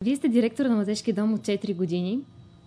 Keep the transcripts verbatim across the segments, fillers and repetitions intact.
Вие сте директор на Младежкия дом от четири години,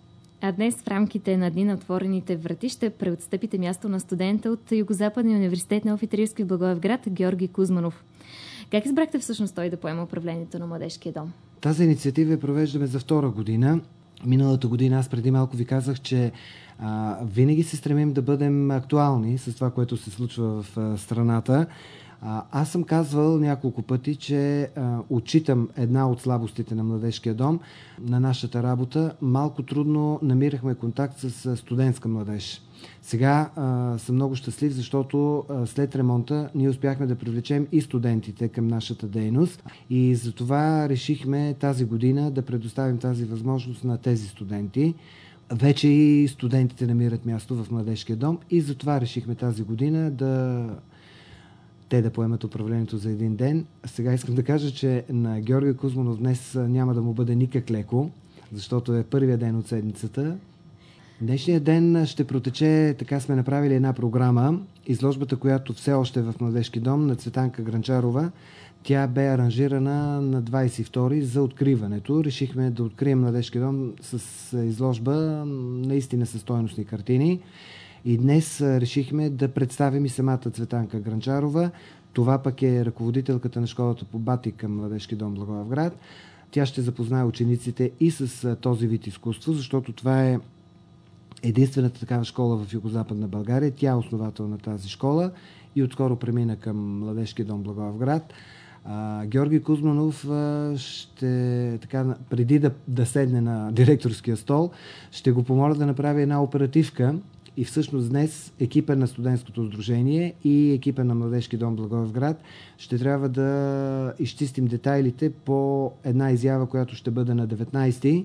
а днес в рамките на Дни на отворените врати ще преотстъпите място на студента от Югозападния университет на Неофит Рилски в Благоевград Георги Кузманов. Как избрахте всъщност той да поема управлението на Младежкия дом? Тази инициатива я провеждаме за втора година. Миналата година аз преди малко ви казах, че а, винаги се стремим да бъдем актуални с това, което се случва в а, страната. А, аз съм казвал няколко пъти, че а, отчитам една от слабостите на Младежкия дом. На нашата работа малко трудно намирахме контакт с а, студентска младеж. Сега а, съм много щастлив, защото а, след ремонта ние успяхме да привлечем и студентите към нашата дейност и затова решихме тази година да предоставим тази възможност на тези студенти. Вече и студентите намират място в Младежкия дом и затова решихме тази година да те да поемат управлението за един ден. Сега искам да кажа, че на Георги Кузманов днес няма да му бъде никак леко, защото е първия ден от седмицата. Днешният ден ще протече, така сме направили една програма, изложбата, която все още е в Младежки дом на Цветанка Гранчарова. Тя бе аранжирана на двадесет и втори за откриването. Решихме да открием Младежки дом с изложба наистина със стойностни картини. И днес решихме да представим и самата Цветанка Гранчарова. Това пък е ръководителката на школата по батик към Младежки дом Благоевград. Тя ще запознае учениците и с този вид изкуство, защото това е единствената такава школа в Югозападна България. Тя е основател на тази школа и отскоро премина към Младежки дом Благоевград. А, Георги Кузманов а, ще, така, преди да, да седне на директорския стол, ще го помоля да направи една оперативка. И всъщност днес екипа на студентското сдружение и екипа на Младежки дом Благоевград ще трябва да изчистим детайлите по една изява, която ще бъде на деветнадесети.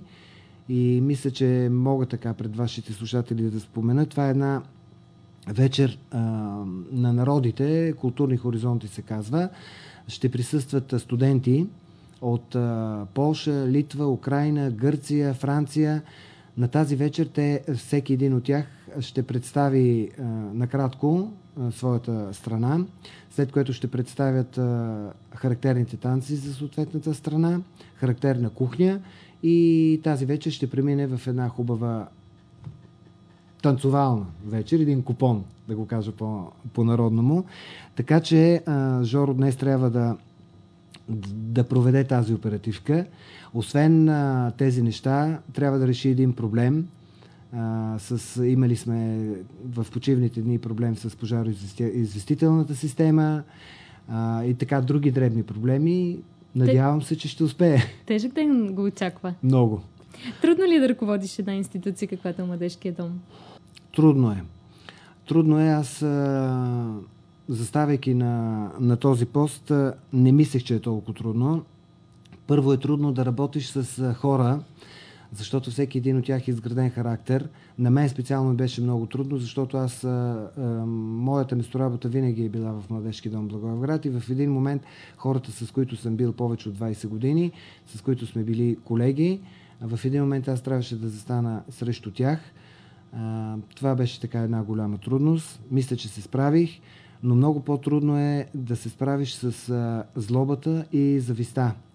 И мисля, че мога така пред вашите слушатели да спомена. Това е една вечер а, на народите, културни хоризонти се казва. Ще присъстват студенти от а, Полша, Литва, Украйна, Гърция, Франция. На тази вечер те, всеки един от тях ще представи а, накратко а, своята страна, след което ще представят а, характерните танци за съответната страна, характерна кухня и тази вечер ще премине в една хубава танцовална вечер, един купон, да го кажа по, по-народному. Така че а, Жоро днес трябва да да проведе тази оперативка. Освен а, тези неща, трябва да реши един проблем. А, с, имали сме в почивните дни проблем с пожароизвестителната система а, и така други дребни проблеми. Надявам се, че ще успее. Тежък ден го очаква. Много. Трудно ли е да ръководиш една институция, каквато е Младежкия дом? Трудно е. Трудно е. Аз а, заставайки на, на този пост, не мислех, че е толкова трудно. Първо е трудно да работиш с хора, защото всеки един от тях е изграден характер. На мен специално беше много трудно, защото аз, а, а, моята месторабота винаги е била в Младежки дом Благоевград и в един момент хората, с които съм бил повече от двадесет години, с които сме били колеги, в един момент аз трябваше да застана срещу тях. А, това беше така една голяма трудност. Мисля, че се справих, но много по-трудно е да се справиш с а, злобата и зависта.